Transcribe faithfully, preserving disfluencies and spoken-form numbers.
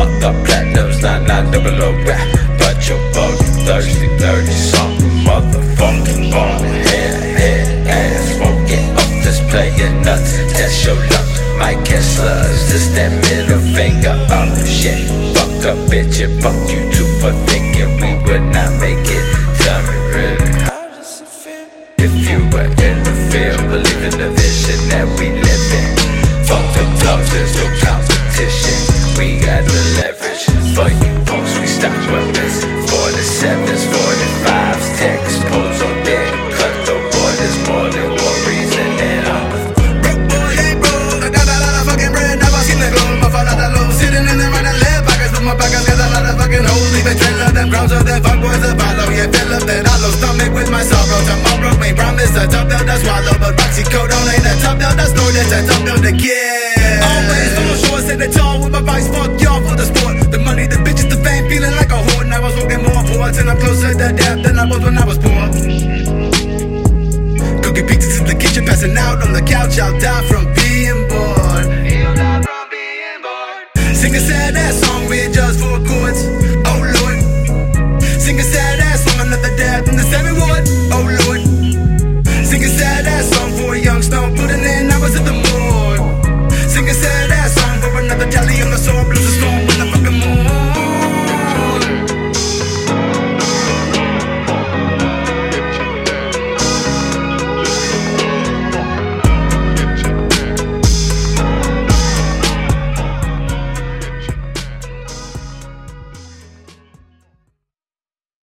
Fucked up platinums, nine nine double O rap. But your boy thirsty, thirty something motherfucking ballin'. Head, head, ass, won't get up, just playin' nuts. Test your luck, might catch slugs. Just that middle finger up, shit. Fucked up bitch, and fuck you too for thinking we would not make it. Tell me really, how does it feel? If you were in the field, believe in the vision that we live in. Fuck the clubs, there's no competition. We got the leverage. For you punks, we stop weapons. Forty-sevens, forty-fives, text pose on deck. Cut the borders, more than one reason. And I'm broke boy, ain't broke. I got a lot of fucking bread, never seen the glow. My father that low, sitting in the right and left pockets. But my pockets got a lot of fucking holes. Leave a trail of them crowds of them fuck boys that follow. Yeah, fill up that hollow stomach with my sorrow. Tomorrow may promise a top bill to swallow, but Roxy Code on ain't a top bill to store. That's a top bill to kill. Always on the shore, set the tall with my vice. Fuck y'all for the sport. The money, the bitches, the fame, feeling like a whore. Now I was walking more forwards and I'm closer to death than I was when I was poor. Cooking pizzas in the kitchen, passing out on the couch. I'll die from